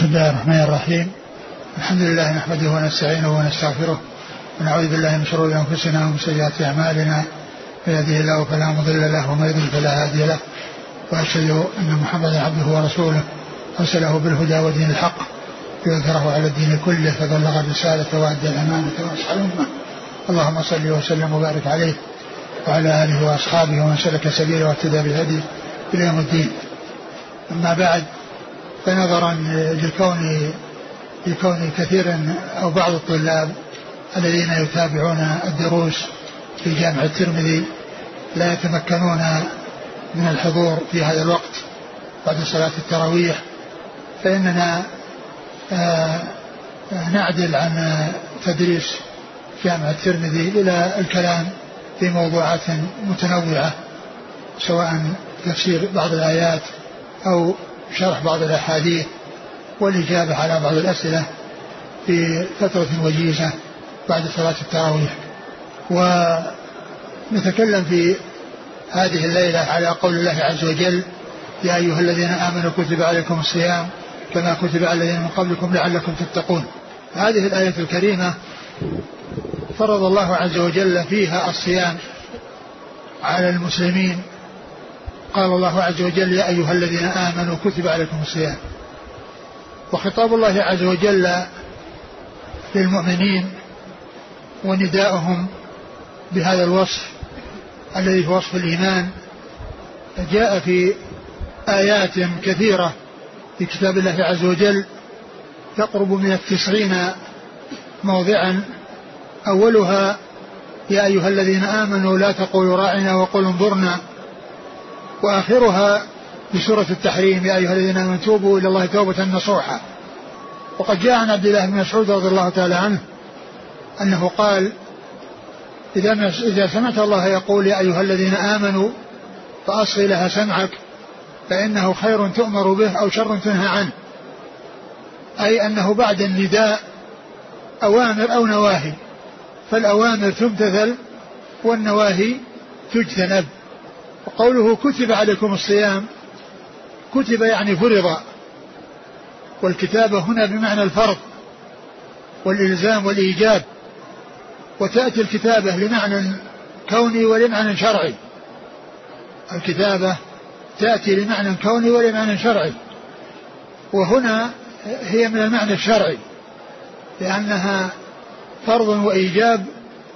بسم الله الرحمن الرحيم. الحمد لله نحمده ونستعينه ونستغفره ونعوذ بالله من شرور أنفسنا ومن سيئات أعمالنا، من يهده الله فلا مضل له ومن يضلل فلا هادي له، وأشهد أن محمدا عبده ورسوله أرسله بالهدى ودين الحق ليظهره على الدين كله، فبلغ الرسالة وأدى الأمانة ونصح الأمة. اللهم صل وسلم وبارك عليه وعلى آله وأصحابه ومن سلك سبيله واهتدى بهديه إلى يوم الدين. أما بعد، فنظرا لكون كثير أو بعض الطلاب الذين يتابعون الدروس في جامع الترمذي لا يتمكنون من الحضور في هذا الوقت بعد صلاة التراويح، فإننا نعدل عن تدريس جامع الترمذي إلى الكلام في موضوعات متنوعة، سواء تفسير بعض الآيات أو شرح بعض الأحاديث والإجابة على بعض الأسئلة في فترة وجيزة بعد صلاة التراويح. ونتكلم في هذه الليلة على قول الله عز وجل: يا أيها الذين آمنوا كتب عليكم الصيام كما كتب على الذين من قبلكم لعلكم تتقون. هذه الآية الكريمة فرض الله عز وجل فيها الصيام على المسلمين. قال الله عز وجل: يا أيها الذين آمنوا كتب عليكم الصيام. وخطاب الله عز وجل للمؤمنين ونداؤهم بهذا الوصف الذي هو وصف الإيمان جاء في آيات كثيرة في كتاب الله عز وجل تقرب من 90 موضعا. أولها: يا أيها الذين آمنوا لا تقولوا راعنا وقولوا انظرنا. وآخرها بسورة التحريم: يا أيها الذين آمنوا توبوا إلى الله توبة نصوحا. وقد جاء عن عبد الله بن مسعود رضي الله تعالى عنه أنه قال: إذا سمعت الله يقول يا أيها الذين آمنوا فأصغي لها سمعك فإنه خير تؤمر به أو شر تنهى عنه، أي أنه بعد النداء أوامر أو نواهي، فالأوامر تمتثل والنواهي تجتنب. وقوله كتب عليكم الصيام، كتب يعني فرض، والكتابة هنا بمعنى الفرض والإلزام والإيجاب، وتأتي الكتابة لمعنى كوني ولمعنى شرعي. الكتابة تأتي لمعنى كوني ولمعنى شرعي، وهنا هي من المعنى الشرعي لأنها فرض وإيجاب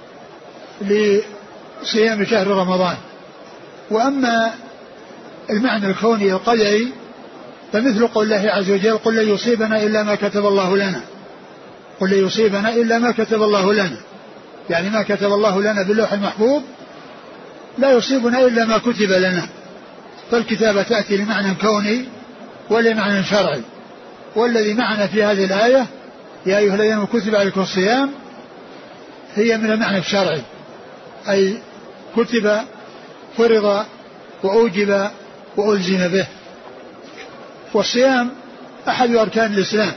لصيام شهر رمضان. وأما المعنى الكوني القدري فمثل قول الله عز وجل: قل لن يصيبنا إلا ما كتب الله لنا. قل لن يصيبنا إلا ما كتب الله لنا، يعني ما كتب الله لنا باللوح المحفوظ لا يصيبنا إلا ما كتب لنا. فالكتابة تأتي لمعنى كوني ولمعنى شرعي. والذي معنا في هذه الآية يا أيها الذين آمنوا كتب عليكم الصيام هي من المعنى الشرعي، أي كتب فرض وأوجب وألزم به. والصيام أحد أركان الإسلام،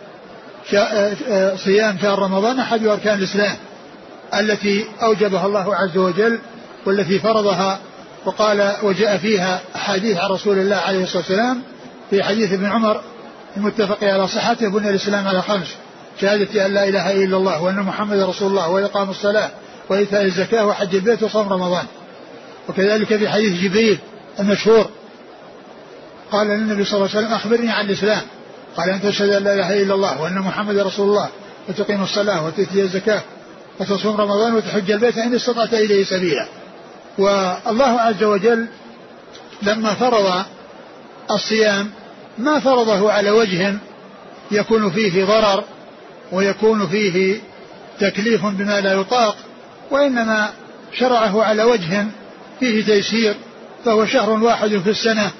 صيام شهر رمضان أحد أركان الإسلام التي أوجبها الله عز وجل والتي فرضها. وقال وجاء فيها أحاديث عن رسول الله عليه الصلاة والسلام في حديث ابن عمر المتفق على صحته: بني الإسلام على 5: شهادة أن لا إله إلا الله وأن محمد رسول الله وإقام الصلاة وإيتاء الزكاة وحج البيت وصوم رمضان. وكذلك في حديث جبريل المشهور قال للنبي صلى الله عليه وسلم: أخبرني عن الإسلام. قال: أن تشهد أن لا إله إلا الله وأن محمد رسول الله وتقيم الصلاة وتؤتي الزكاة وتصوم رمضان وتحج البيت إن استطعت إليه سبيلا. والله عز وجل لما فرض الصيام ما فرضه على وجه يكون فيه ضرر ويكون فيه تكليف بما لا يطاق، وإنما شرعه على وجه فيه تيسير، فهو شهر واحد في السنة،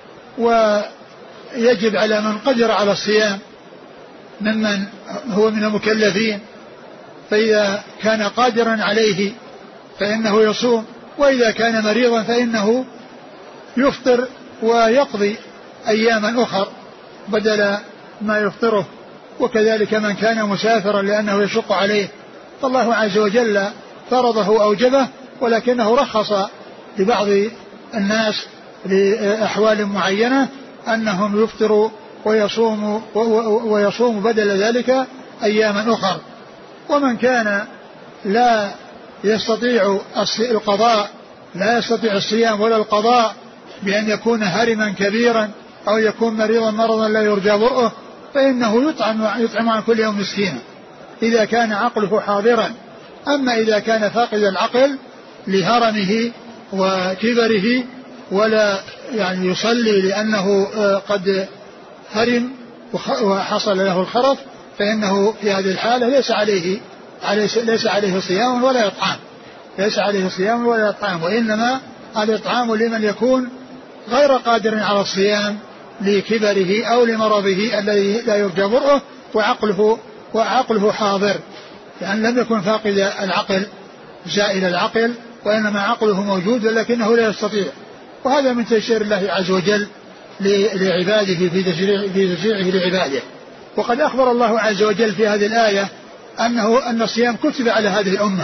ويجب على من قدر على الصيام ممن هو من المكلفين، فإذا كان قادرا عليه فإنه يصوم، وإذا كان مريضا فإنه يفطر ويقضي أياما أخر بدل ما يفطره. وكذلك من كان مسافرا لأنه يشق عليه، فالله عز وجل فرضه أوجبه، ولكنه رخص لبعض الناس لأحوال معينة أنهم يفطروا ويصوم بدل ذلك أياما أخر. ومن كان لا يستطيع القضاء، لا يستطيع الصيام ولا القضاء بأن يكون هرما كبيرا أو يكون مريضا مرضا لا يرجى برؤه، فإنه يطعم عن كل يوم مسكينا إذا كان عقله حاضرا. أما إذا كان فاقد العقل لهرمه وكبره ولا يعني يصلي لأنه قد هرم وحصل له الخرف، فإنه في هذه الحالة ليس عليه صيام ولا إطعام، ليس عليه صيام ولا إطعام، وإنما الإطعام لمن يكون غير قادر على الصيام لكبره أو لمرضه الذي لا يرجى برؤه وعقله حاضر، لأن لم يكن فاقد العقل زائل العقل، وإنما عقله موجود ولكنه لا يستطيع. وهذا من تيسير الله عز وجل لعباده في تشريعه لعباده. وقد أخبر الله عز وجل في هذه الآية أن الصيام كتب على هذه الأمة،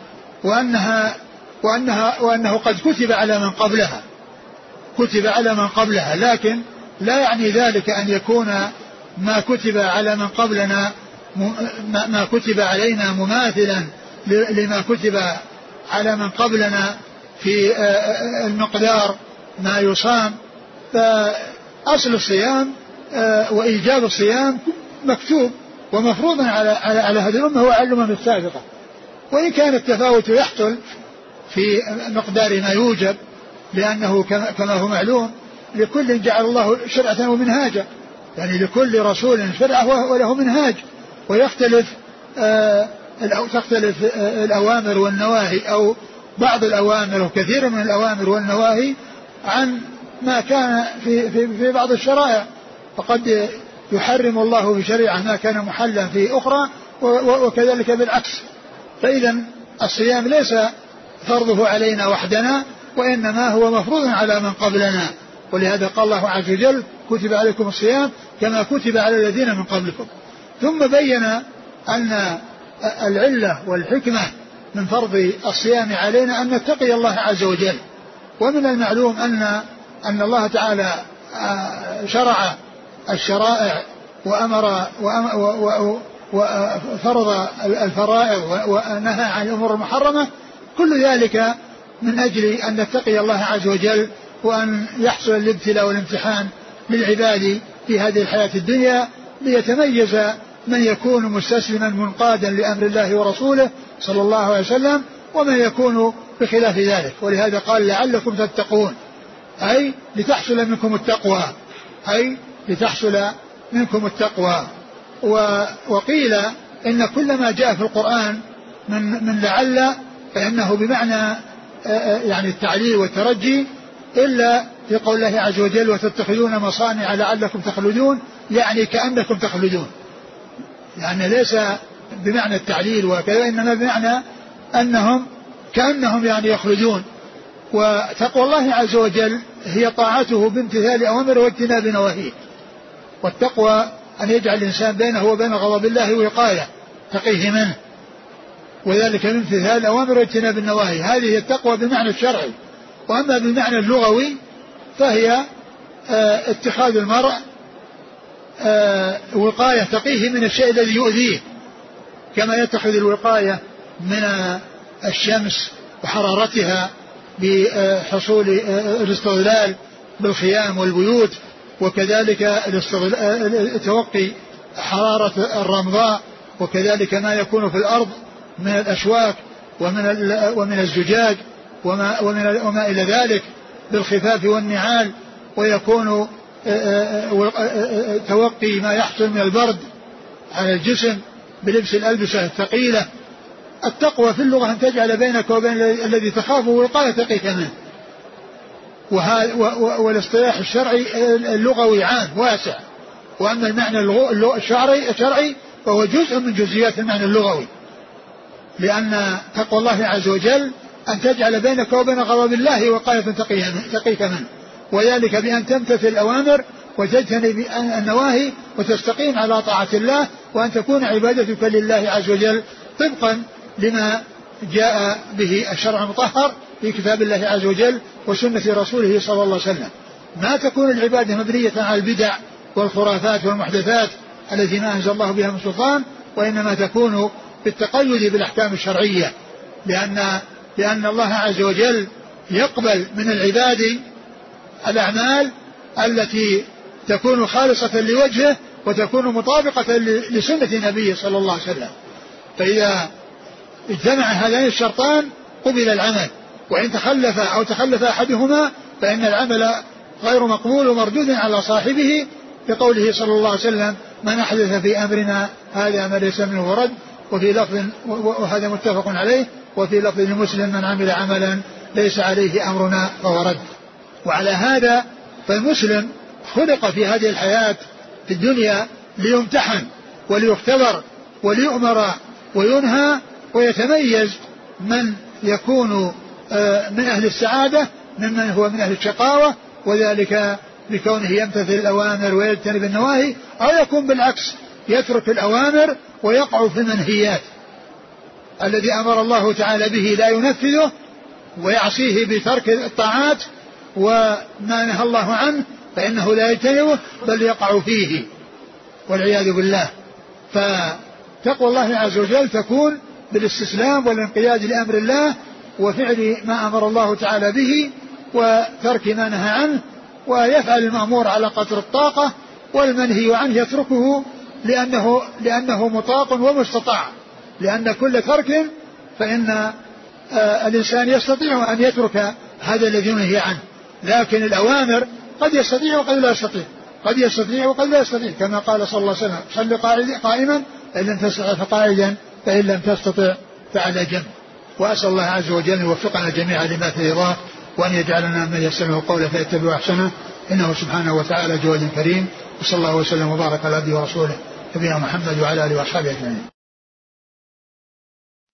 وأنه قد كتب على من قبلها، لكن لا يعني ذلك أن يكون ما كتب على من قبلنا ما كتب علينا مماثلا لما كتب على من قبلنا في المقدار ما يصام. فأصل الصيام وإيجاب الصيام مكتوب ومفروض على هذه الأمة وعلى الأمم السابقة، وإن كان التفاوت يحصل في مقدار ما يوجب، لأنه كما هو معلوم لكل جعل الله شرعة ومنهاجا، يعني لكل رسول شرعة وله منهاج، ويختلف تختلف الأوامر والنواهي أو بعض الأوامر وكثير من الأوامر والنواهي عن ما كان في بعض الشرائع، فقد يحرم الله في شريعة ما كان محلا في أخرى وكذلك بالعكس. فإذا الصيام ليس فرضه علينا وحدنا، وإنما هو مفروض على من قبلنا، ولهذا قال الله عز وجل كتب عليكم الصيام كما كتب على الذين من قبلكم. ثم بين أن العلة والحكمة من فرض الصيام علينا أن نتقي الله عز وجل. ومن المعلوم أن الله تعالى شرع الشرائع وفرض الفرائض ونهى عن الأمور المحرمة، كل ذلك من أجل أن نتقي الله عز وجل، وأن يحصل الابتلاء والامتحان للعباد في هذه الحياة الدنيا، ليتميز من يكون مستسلما منقادا لأمر الله ورسوله صلى الله عليه وسلم ومن يكون بخلاف ذلك. ولهذا قال لعلكم تتقون، أي لتحصل منكم التقوى. وقيل إن كل ما جاء في القرآن من لعل فإنه بمعنى يعني التعليل والترجي، إلا في قول الله عز وجل وتتخذون مصانع لعلكم تخلدون، يعني كأنكم تخلدون، يعني ليس بمعنى التعليل وكذا، إنما بمعنى أنهم كأنهم يعني يخلدون. وتقوى الله عز وجل هي طاعته بامتثال أوامره واجتناب نواهيه، والتقوى أن يجعل الإنسان بينه وبين غضب الله وقاية تقيه منه، وذلك بامتثال الأوامر واجتناب النواهي. هذه هي التقوى بالمعنى الشرعي. وأما بالمعنى اللغوي فهي اتخاذ المرء وقاية تقيه من الشيء الذي يؤذيه، كما يتخذ الوقاية من الشمس وحرارتها بحصول الاستظلال بالخيام والبيوت، وكذلك توقي حرارة الرمضاء، وكذلك ما يكون في الأرض من الأشواك ومن الزجاج وما إلى ذلك بالخفاف والنعال، ويكون توقي ما يحصل من البرد على الجسم بلبس الألبسة الثقيلة. التقوى في اللغة أن تجعل بينك وبين الذي تخافه وقاية تقيك منه. والاصطلاح الشرعي اللغوي عام واسع، وأما المعنى الشرعي فهو جزء من جزئيات المعنى اللغوي، لأن تقوى الله عز وجل أن تجعل بينك وبين غضب الله وقاية تقيك منه، وذلك بأن تمتثل الأوامر وتجتنب النواهي وتستقيم على طاعة الله، وأن تكون عبادتك لله عز وجل طبقا لما جاء به الشرع المطهر في كتاب الله عز وجل وسنة رسوله صلى الله عليه وسلم. ما تكون العبادة مبنية على البدع والخرافات والمحدثات التي ما أنزل الله بها من سلطان، وإنما تكون بالتقيد بالأحكام الشرعية، لأن الله عز وجل يقبل من العباد الأعمال التي تكون خالصة لوجهه وتكون مطابقة لسنة نبيه صلى الله عليه وسلم. فإذا اجتمع هذين الشرطان قبل العمل، وإن تخلف أحدهما فإن العمل غير مقبول ومردود على صاحبه، بقوله صلى الله عليه وسلم: من أحدث في أمرنا هذا ما ليس منه ورد. وفي لفظ، وهذا متفق عليه، وفي لفظ لمسلم: من عمل عملا ليس عليه أمرنا فهو رد. وعلى هذا فالمسلم خلق في هذه الحياة في الدنيا ليمتحن وليختبر وليؤمر وينهى، ويتميز من يكون من أهل السعادة ممن هو من أهل الشقاوة، وذلك بكونه يمتثل الأوامر ويجتنب النواهي، أو يكون بالعكس يترك الأوامر ويقع في المنهيات. الذي أمر الله تعالى به لا ينفذه ويعصيه بترك الطاعات، وما نهى الله عنه فإنه لا يجتنبه بل يقع فيه والعياذ بالله. فتقوى الله عز وجل تكون بالاستسلام والانقياد لأمر الله وفعل ما أمر الله تعالى به وترك ما نهى عنه، ويفعل المأمور على قدر الطاقة، والمنهي عنه يتركه لأنه مطاق ومستطاع، لأن كل ترك فإن الإنسان يستطيع أن يترك هذا الذي ينهي عنه، لكن الأوامر قد يستطيع وقد لا يستطيع، قد يستطيع وقد لا يستطيع، كما قال صلى الله عليه وسلم: صل قائما فإن لم تستطع فقاعدا فإن لم تستطع فعلى جنب. وأسأل الله عز وجل أن يوفقنا جميعا لما فيه رضاه، وأن يجعلنا من يستمع القول فيتبع أحسنه، إنه سبحانه وتعالى جواد كريم. وصلى الله وسلم وبارك على عبده ورسوله نبينا محمد وعلى آله وأصحابه أجمعين.